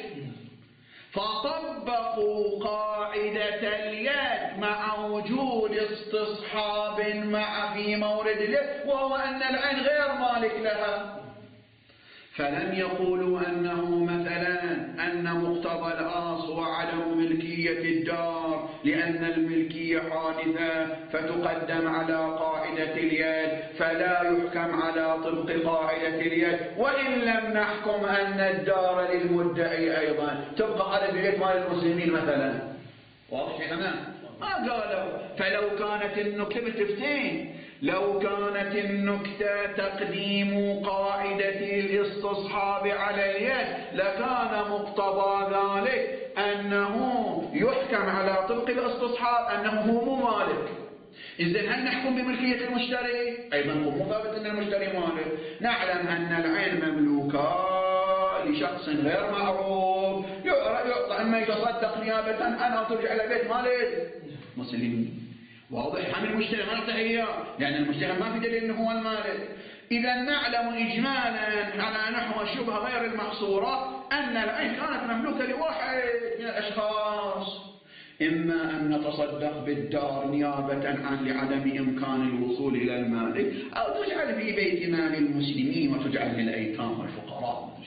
فطبقوا قاعدة اليد مع وجود استصحاب في مورد اليد وهو أن العين غير مالك لها. فلم يقولوا أنه مثلا أن مقتضى الآص وعدم ملكية الدار لأن الملكية حادثة فتقدم على قاعدة اليد فلا يحكم على طبق قاعدة اليد وإن لم نحكم أن الدار للمدعي أيضا تبقى على بيت مال المسلمين مثلا. واضح يا جماعة؟ ما قالوا. فلو كانت النكتة بتفتين لو كانت النكتة تقديم قاعدة الاستصحاب على اليد لكان مقتضى ذلك أنه يحكم على طبق الاستصحاب أنه هو مو مالك. إذن هل نحكم بملكية المشتري؟ أيضا هو مو ثابت أن المشتري مالك. نعلم أن العين مملوكة لشخص غير معروف يعطى أما يتصدق نيابة أنا ترجع إلى بيت مالك مسلمين. واضح؟ هم المشتري ما نعطيه إياه لأن المشتري ما في دليل أنه هو المالك. إذا نعلم إجمالا على نحو الشبهة غير المحصورة أن العين كانت مملوكة لواحد من الأشخاص إما أن نتصدق بالدار نيابة عن لعدم إمكان الوصول إلى المالك أو تجعل في بيت مال المسلمين وتجعل للأيتام والفقراء.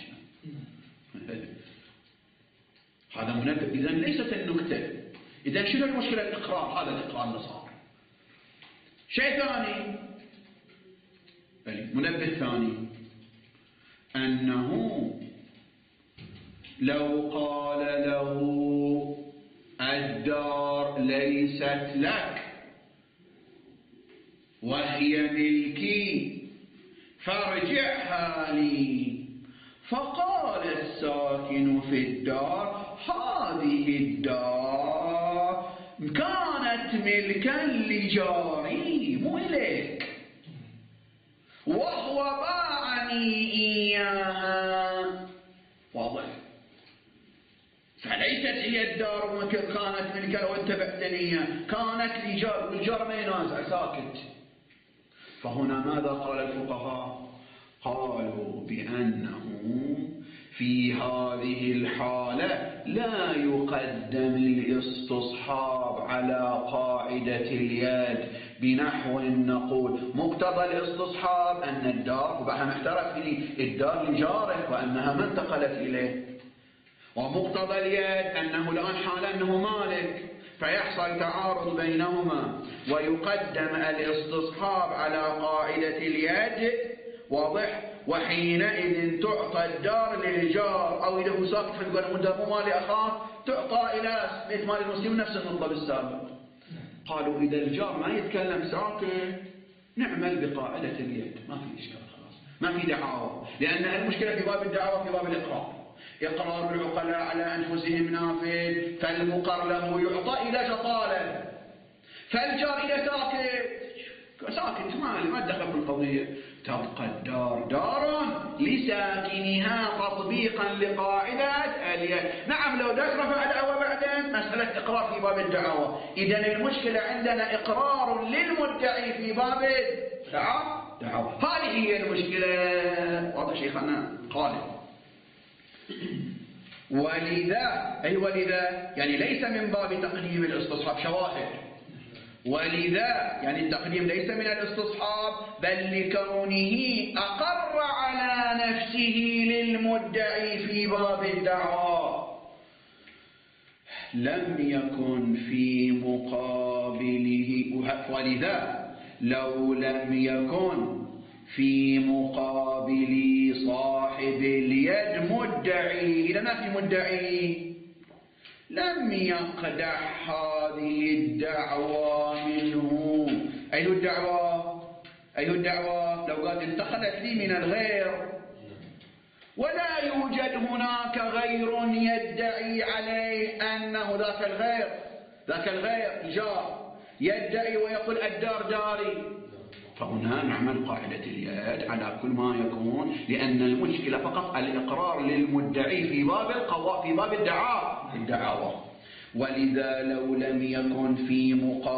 هذا منبه. إذا ليست النكتة. إذا شنو المشكلة؟ الإقرار. هذا الإقرار اللي صار. شيء ثاني منبه ثاني أنه لو قال له الدار ليست لك وهي ملكي فارجعها لي. فقال الساكن في الدار: هذه الدار كانت ملكا لجاري مو إليك، وهو باعني إياها. واضح؟ فليست هي الدار كانت ملكا وانت بعتني، كانت لجار، والجار ما ينازع ساكت. فهنا ماذا قال الفقهاء؟ قالوا بأنه في هذه الحالة لا يقدم الاستصحاب على قاعدة اليد، بنحو نقول مقتضى الاستصحاب أن الدار، وبعدها احترت لي الدار لجارك وأنها ما انتقلت إليه، ومقتضى اليد أنه الآن حالة أنه مالك، فيحصل تعارض بينهما ويقدم الاستصحاب على قاعدة اليد. واضح؟ وحينئذ تعطى الدار للجار، أو إذا هو ساكت فنقول الدار مو مالي أخاف تعطى إلى بيت مال المسلم، نفس المطلب السابق. قالوا إذا الجار ما يتكلم ساكت نعمل بقاعدة اليد، ما في إشكال خلاص، ما في دعاوى، لأن المشكلة في باب الدعاوى في باب الإقرار. إقرار العقلاء على أنفسهم نافذ، فالمقر له يعطى إلى جطالة، فالجار إذا ساكت ما دخل في القضية، تبقى الدار دار لساكنها تطبيقا لقاعدة اليد. نعم لو رفع دعوى بعدين مسألة إقرار في باب الدعوى. إذن المشكلة عندنا إقرار للمدعي في باب الدعوى، هذه هي المشكلة. واضح شيخنا؟ قال ولذا يعني ليس من باب تقديم الاستصحاب شواهد، ولذا يعني التقديم ليس من الاستصحاب بل لكونه أقر على نفسه للمدعي في باب الدعوى، لم يكن في مقابله. ولذا لو لم يكن في مقابل صاحب اليد مدعي، إذا ما في مدعي لم يقدح هذه الدعوى منه. أي الدعوى لو قد انتقلت لي من الغير ولا يوجد هناك غير يدعي عليه أنه ذاك الغير جار يدعي ويقول الدار داري، فهنا نعمل قاعدة اليد على كل ما يكون، لأن المشكلة فقط الإقرار للمدعي في باب الدعاوى. ولذا لو لم يكن في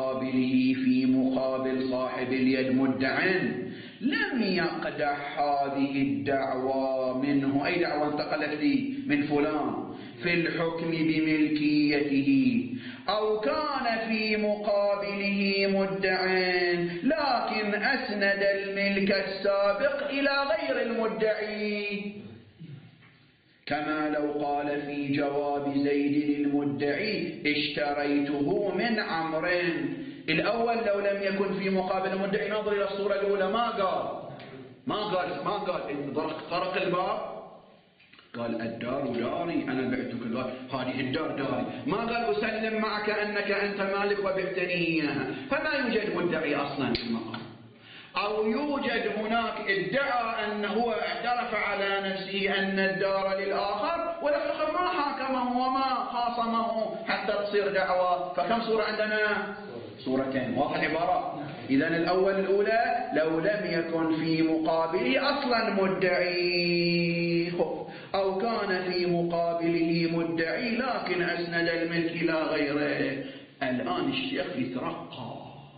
مقابل صاحب اليد مدع لم يقدح هذه الدعوى منه، أي دعوى انتقلت لي من فلان في الحكم بملكيته، أو كان في مقابله مدع لكن أسند الملك السابق إلى غير المدعي، كما لو قال في جواب زيد المدعي اشتريته من عمرو. الأول لو لم يكن في مقابل المدعي، نظر إلى الصورة الأولى ما قال طرق الباب قال الدار داري أنا بعتك، قال هذه الدار داري، ما قال أسلم معك أنك أنت مالك وبعتني إياها، فما يوجد مدعي أصلا في المقام. أو يوجد هناك ادعى أنه هو اعترف على نفسه أن الدار للآخر، والآخر ما حاكمه وما خاصمه حتى تصير دعوة. فكم صورة عندنا؟ صورتين. واضح العبارة؟ إذن الأولى لو لم يكن في مقابله أصلا مدعي، أو كان في مقابله مدعي لكن أسند الملك إلى غيره. الآن الشيخ يترقى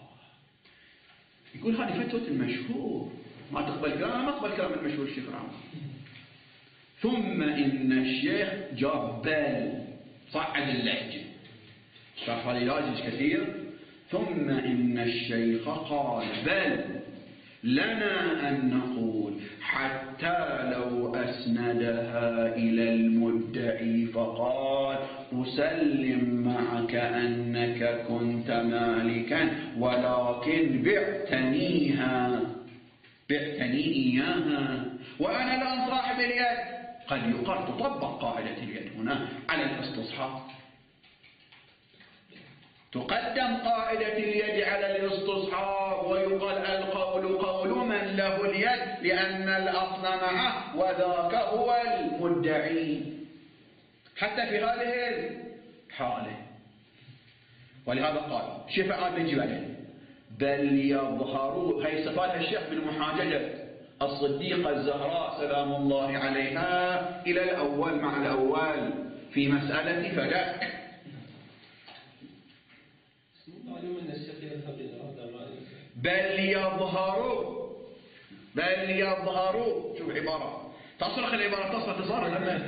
يقول هذه فتوى المشهور، ما تقبل كلام، ما تقبل كلام المشهور الشيخ رحمه. ثم إن الشيخ جاب بل صعد اللهجة، شرح للاجج كثير. ثم إن الشيخ قال بل لنا أن نقول حتى لو أسندها إلى المدعي فقال أسلم معك أنك كنت مالكا ولكن بعتني إياها وأنا الآن صاحب اليد، قد يقال تطبق قاعدة اليد هنا على الاستصحاب. تقدم قاعدة اليد على الاستصحاب، ويقال القول قول من له اليد لأن الأصل معه وذاك هو المدعي حتى في هذه الحالة. ولهذا قال شفاء بن جبل بل يظهروا، هي صفات الشيخ من محاججة الصديقة الزهراء سلام الله عليها إلى الأول مع الأول في مسألة فدك. بل يظهروا شوف عبارة تصرخ العبارة تصرخ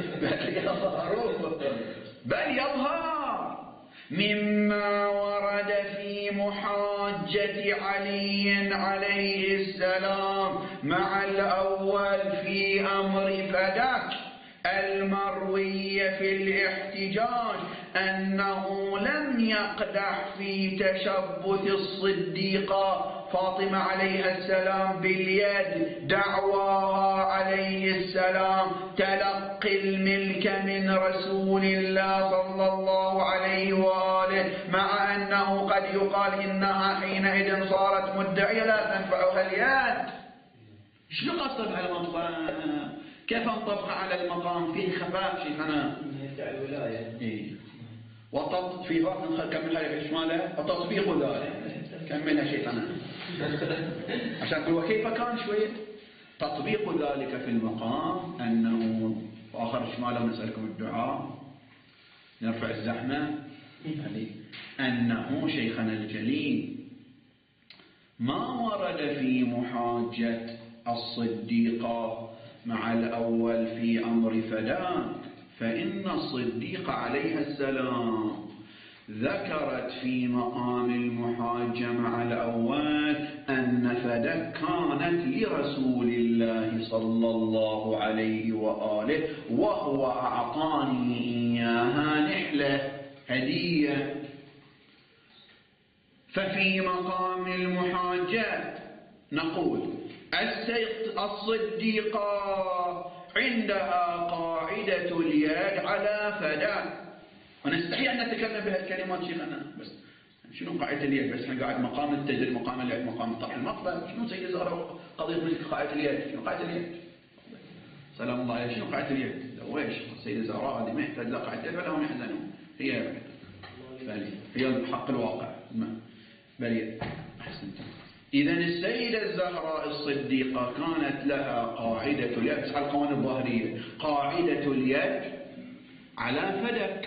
بل يظهر مما ورد في محاجة علي عليه السلام مع الأول في أمر فدك المروي في الاحتجاج أنه لم يقدح في تشبث الصديقة فاطمة عليها السلام باليد دعواها عليه السلام تلقي الملك من رسول الله صلى الله عليه وآله، مع أنه قد يقال إنها حينئذ صارت مدعية لا تنفعها اليد. شنو قصد على المقام؟ كيف انطبق على المقام؟ فيه خفاء شيخنا يدعي الولاية. في وقت كملها يا شماله وتطبيق ذلك كملها شيخنا عشان تقول وكيف كان شوية تطبيق ذلك في المقام أنه وآخر شماله نسألكم الدعاء نرفع الزحمة أنه شيخنا الجليل ما ورد في محاجة الصديقة مع الأول في أمر فداك، فإن الصديقة عليها السلام ذكرت في مقام المحاجة مع الأول أن فدك كانت لرسول الله صلى الله عليه وآله وهو أعطاني إياها نحلة هدية. ففي مقام المحاجة نقول الصديقة عندها قاعدة اليد على فداك، ونستحي أن نتكلم بهالكلمات شيخنا، بس شنو قاعدة اليد؟ بس احنا قاعد مقام التجربة مقام اليد مقام طرح المقبل. شنو سيد الزهراء قضية مثل قاعدة اليد؟ شنو قاعدة اليد؟ سلام الله عليه. شنو قاعدة اليد؟ ويش سيد الزهراء هذه ما يحتاج لا قاعدة اليد ولا هم يحزنون، هي الحق الواقع بل أحسنت. إذا السيدة الزهراء الصديقة كانت لها قاعدة اليد على القوانين الظاهرية، قاعدة اليد على فدك،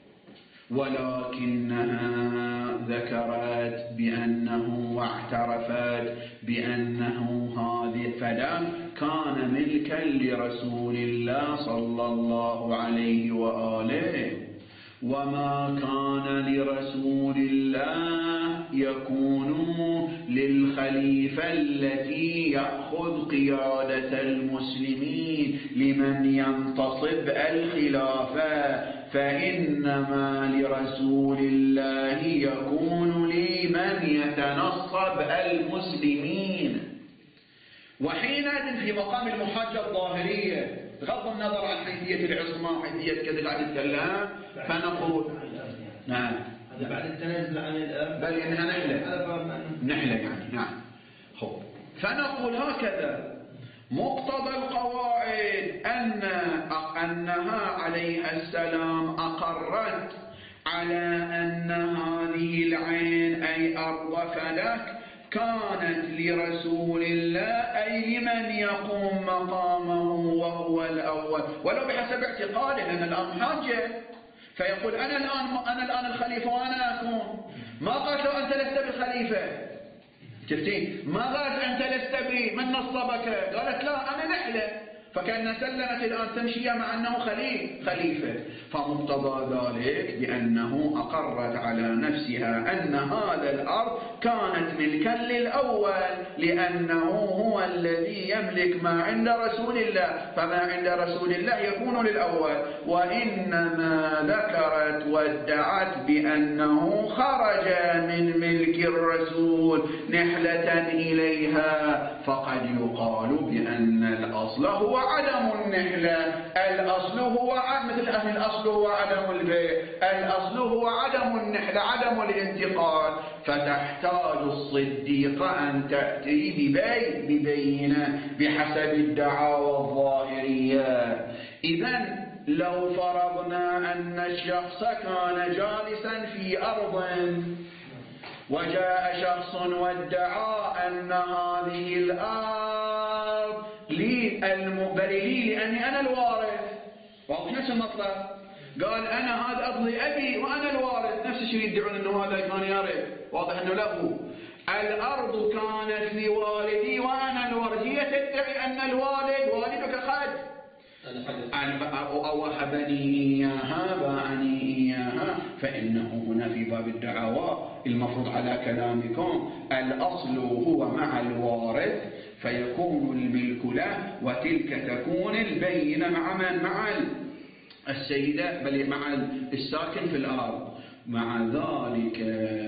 ولكنها ذكرت بأنه واعترفت بأنه هذه الفدك كان ملكا لرسول الله صلى الله عليه وآله، وما كان لرسول الله يكون للخليفة التي يأخذ قيادة المسلمين لمن ينتصب الخلافة، فإنما لرسول الله يكون لمن يتنصب المسلمين. وحينئذ في مقام المحاجة الظاهرية بغض النظر عن حيثية العصمة وحيثية كذا قاعد نتكلم فنقول نعم هذا بعد التنازل عن الأب بل إنها نحلة يعني نعم. فنقول هكذا مقتضى القواعد أنها عليها السلام أقرت على أن هذه العين أي أرض فدك كانت لرسول الله أي لمن يقوم مقامه وهو الأول، ولو بحسب اعتقاده أن الآن حاجة فيقول أنا الآن الخليفة وأنا أكون. ما قالت له أنت لست بالخليفة، شفتين؟ ما قالت أنت لست بي من نصبك، قالت لا أنا نحلة، فكأن سلمت الآن تمشي مع أنه خليفة. فمقتضى ذلك بأنه أقرت على نفسها أن هذا الأرض كانت ملكا للأول لأنه هو الذي يملك ما عند رسول الله، فما عند رسول الله يكون للأول. وإنما ذكرت وادعت بأنه خرج من ملك الرسول نحلة إليها، فقد يقال بأن الأصل هو وعدم النحلة. الأصل هو مثل أهل الأصل هو عدم البيع، الأصل هو عدم النحلة، عدم الانتقال. فتحتاج الصديقة أن تأتي ببينة بحسب الدعاوى الظاهرية. إذن لو فرضنا أن الشخص كان جالسا في أرض وجاء شخص وادعى أن هذه الأرض لي لأني أنا الوارث، واضح نفس المطلب، قال أنا هذا أرضي أبي وأنا الوارث، نفس الشيء يدعون أنه هذا كان يرث، واضح أنه له الأرض كانت لوالدي وأنا الوارث، هي تدعي أن الوالد والدك خد أو وهبني إياها باعني إياها، فإنه هنا في باب الدعوى المفروض على كلامكم الأصل هو مع الوارث فيكون الملك له، وتلك تكون البينة مع من؟ مع السيدة، بل مع الساكن في الأرض. مع ذلك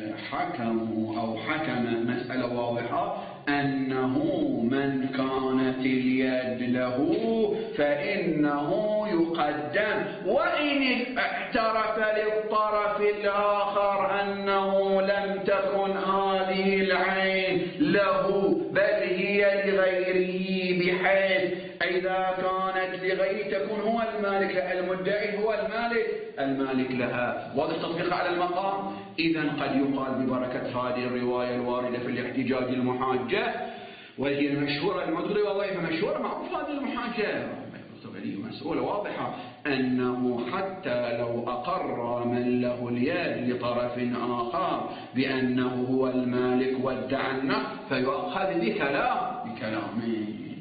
حكم مسألة واضحة أنه من كانت اليد له فإنه يقدم، وإن اعترف للطرف الآخر أنه لم تكن هذه العين له بل هي لغيره، بحيث إذا كانت لغيره تكون هو المالك لها، المدعي هو المالك لها. واضح تطبيقها على المقام؟ إذن قد يقال ببركة هذه الرواية الواردة في الاحتجاج المحاجة، وهي المشهورة المدري وظيفة مشهورة معروف هذه المحاجة مسؤولة واضحة، أنه حتى لو أقر من له اليد لطرف آخر بأنه هو المالك وادعى النقد فيؤخذ بكلامه.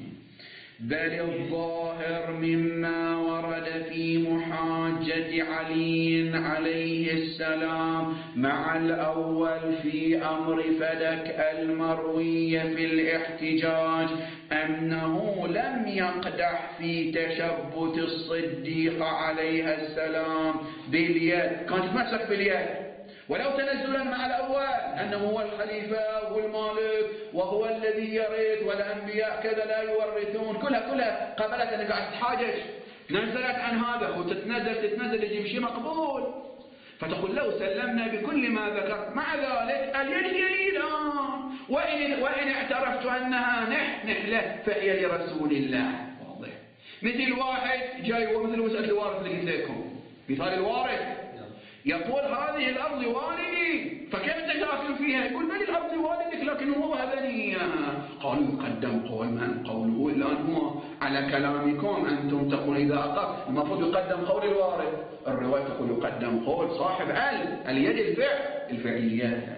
بل الظاهر مما ورد في محاجة علي عليه السلام مع الأول في أمر فلك المروي في الاحتجاج أنه لم يقدح في تشبت الصديق عليها السلام باليد، كانت تمسك باليد ولو تنزلا مع الأول أنه هو الخليفة وهو المالك وهو الذي يرث والأنبياء كذا لا يورثون، كلها قبلت أنك قاعد تحاجج، نزلت عن هذا وتتنزل يجي شيء مقبول، فتقول لو سلمنا بكل ما ذكر مع ذلك اليد هي الآن، وإن اعترفت أنها نحلة فهي لرسول الله. واضح؟ مثل واحد جاي ومثل مسألة الوارث اللي قلت لكم، مثال الوارث يقول هذه الأرض والدي، فكيف تداخل فيها؟ يقول بل الأرض والدك لكن هو وهبني إياها. قالوا يقدم قول من؟ قوله الآن هو على كلامكم أنتم تقول إذا أقر المفروض يقدم قول الوارث، الرواية تقول يقدم قول صاحب اليد الفعلية.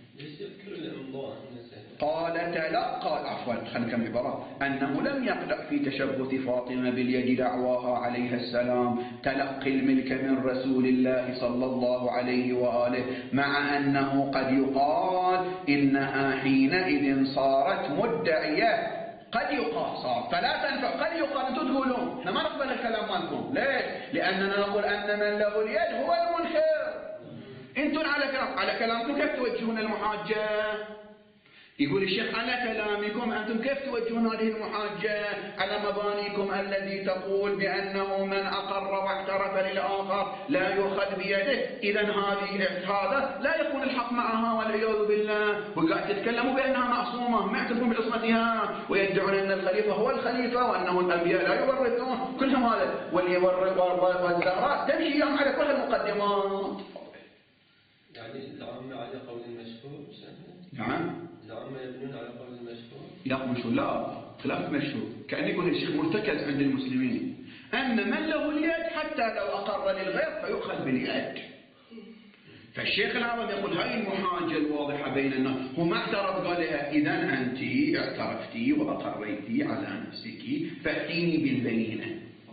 قال تلقى خلينا نكمل العبارة أنه لم يقدح في تشبث فاطمة باليد دعواها عليها السلام تلقي الملك من رسول الله صلى الله عليه وآله، مع أنه قد يقال إنها حينئذ صارت مدعية، قد يقال صار فلا تنفع، قد يقال أنتم تقولون احنا ما نقبل الكلام مالكم، ليش؟ لأننا نقول أن من له اليد هو المنكر. أنتم على كلامكم كيف توجهون المحاجة؟ يقول الشيخ على كلامكم أنتم كيف توجهون هذه المحاجة على مبانيكم الذي تقول بأنه من أقر واعترف للآخر لا يؤخذ بيده، إذن هذا لا يكون الحق معها والعياذ بالله، وقاعد تتكلموا بأنها معصومة، ما يعترفون بعصمتها ويدعون أن الخليفة هو الخليفة وأنه الأنبياء لا يورثون، كلهم هذا والزهراء تمشي يوم على كل المقدمات. يعني العامة على قول المشهور. نعم العامة يبنون على قول المشهور. لا مشهور، لا خلاف مشهور، كأن يكون الشيخ مرتكز عند المسلمين أن من له اليد حتى لو أقر للغير فيؤخذ باليد. فالشيخ العرب يقول هاي المحاجة الواضحة بين الناس، هو ما اعترف قال لها إذا أنت اعترفتي وأقريتي على نفسك فأتيني بالبينة.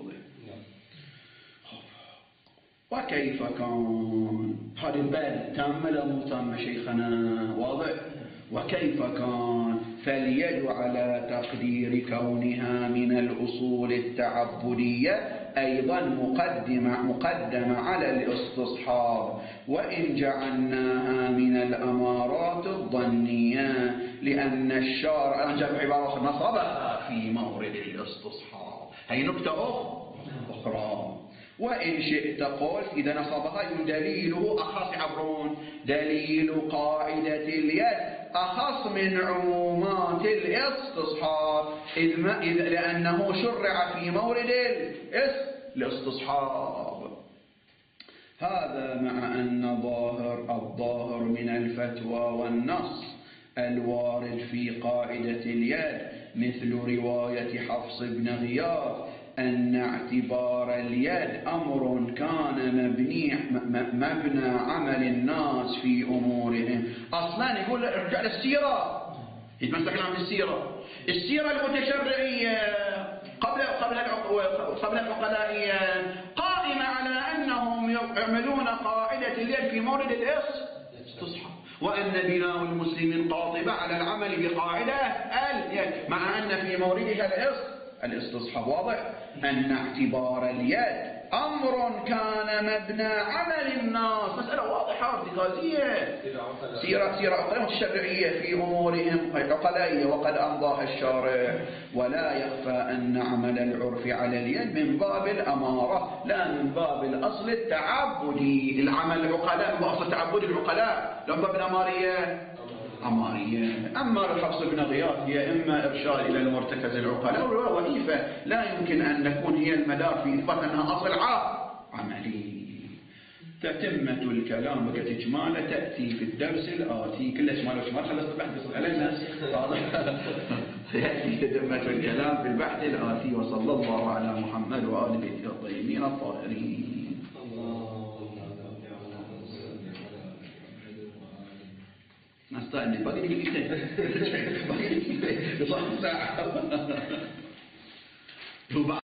وكيف كان هذا الباب تامة لا مو تامة شيخنا؟ واضح. وكيف كان فاليد على تقدير كونها من الأصول التعبدية أيضا مقدمة على الاستصحاب، وإن جعلناها من الأمارات الظنية، لأن الشارع جاب عبارة نصبها في مورد الاستصحاب، هي نكتة أخرى. وإن شئت قلت إذا نصبها دليله أخص عبرون، دليل قاعدة اليد أخص من عمومات الاستصحاب لأنه شرع في مورد الاستصحاب. هذا مع أن الظاهر من الفتوى والنص الوارد في قاعدة اليد مثل رواية حفص بن غياث أن اعتبار اليد أمر كان مبنى عمل الناس في أمورهم. أصلا يقول ارجع للسيرة، يتمسك لنا السيرة المتشرعية قبل العقلائية قائمة على أنهم يعملون قاعدة اليد في مورد الاستصحاب، وأن بناء المسلمين قاطبة على العمل بقاعدة اليد مع أن في موردها الاستصحاب. واضح أن اعتبار اليد أمر كان مبنى عمل الناس، مسألة واضحة ارتكازية، سيرة عقلية الشرعية في أمورهم عقلائية وقد أمضاها الشارع. ولا يخفى أن عمل العرف على اليد من باب الأمارة لا من باب الأصل التعبدي. العمل العقلاء هو أصل تعبد العقلاء، لا من باب الأمارية أمارية. أما الحفص بن غياث هي إما إرشاد إلى المرتكز العقلاء وضعيفة لا يمكن أن تكون هي المدار في إثبات أنها أصل عملي. تتمة الكلام كتجمال تأتي في الدرس الآتي. كل إجمال وشمال خلصت البحث علينا يأتي تتمة الكلام في البحث الآتي. وصلى الله على محمد وآل بيته الطيبين الطاهرين. نستعمل باقي دقيقتين